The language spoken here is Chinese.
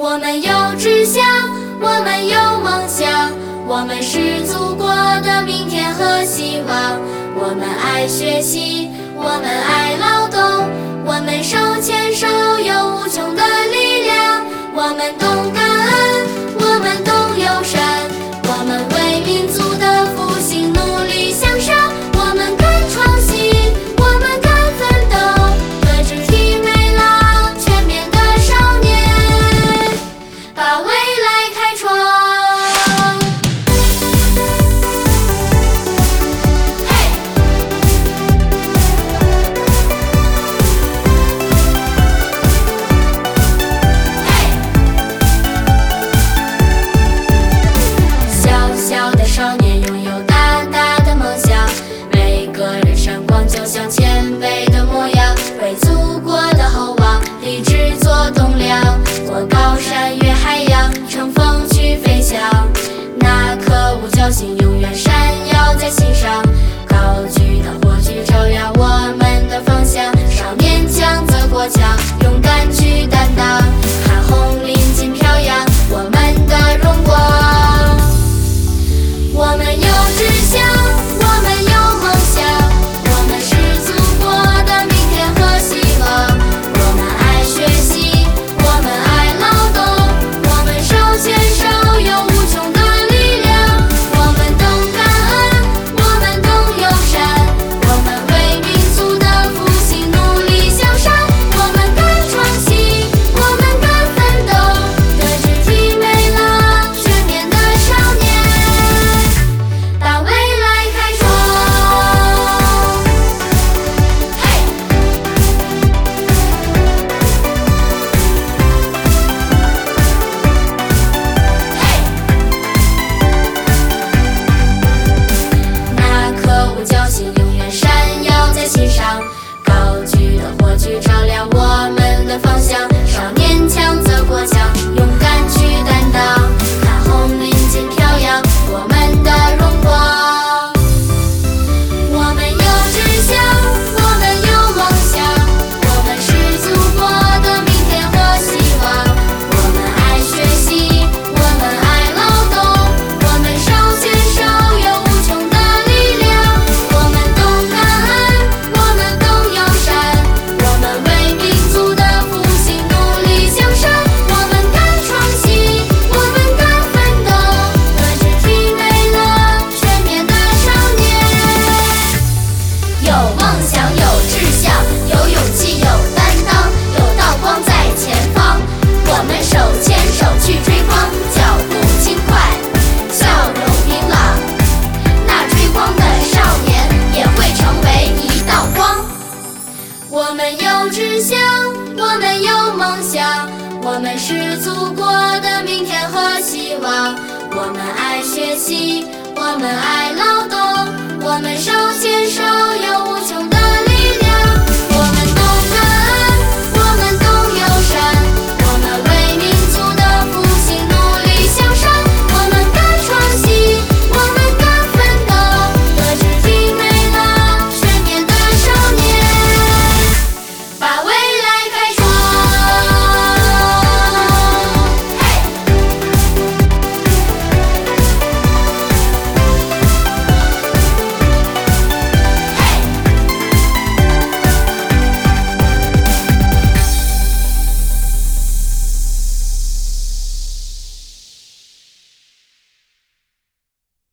我们有志向，我们有梦想，我们是祖国的明天和希望。我们爱学习，我们爱劳动，我们手牵手有无穷的力量。我们懂感恩，我们懂友善，我们为民族的复兴努力向上。我们敢创新，我们敢奋斗，德智体美劳全面的少年，把未来开创。少年拥有大大的梦想，每个人闪光就像前辈的模样，为祖国的厚望立志做栋梁。过高山越海洋，乘风去飞翔，那颗五角星永远闪耀在心上，高举的火炬照亮我们的方向。少年强则国强，勇敢去担当，看红领巾飘扬我们的荣光。我们有志向，我们有梦想，我们是祖国的明天和希望。我们爱学习，我们爱劳动，我们手牵手有无穷的力量。我们懂感恩，我们懂友善，我们为民族的复兴努力向上。我们敢创新，我们敢奋斗，德智体美劳全面的少年，把未来开创。那颗五角星永远闪耀在心上，高举的火炬照亮我们的方向。少年强则国强，勇敢去担当，看红领巾飘扬我们的荣光。我们有志向，我们有梦想，我们是祖国的明天和希望。我们爱学习，我们爱劳动，我们手牵手有无穷的力量。我们懂感恩，我们懂友善，我们为民族的复兴努力向上。我们敢创新，我们敢奋斗，德智体美劳全面的少年。有梦想，有志向，有勇气，有担当，有道光在前方。我们手牵手去追光，脚步轻快，笑容明朗。那追光的少年也会成为一道光。我们有志向，我们有梦想，我们是祖国的明天和希望。我们爱学习，我们爱劳动。